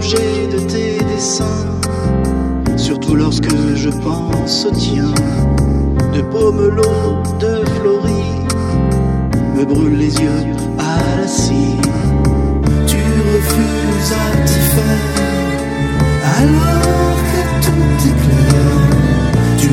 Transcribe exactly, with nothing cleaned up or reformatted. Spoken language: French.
l'objet de tes dessins, surtout lorsque je pense au tien. De pomelo, de Florie, me brûlent les yeux à la cire.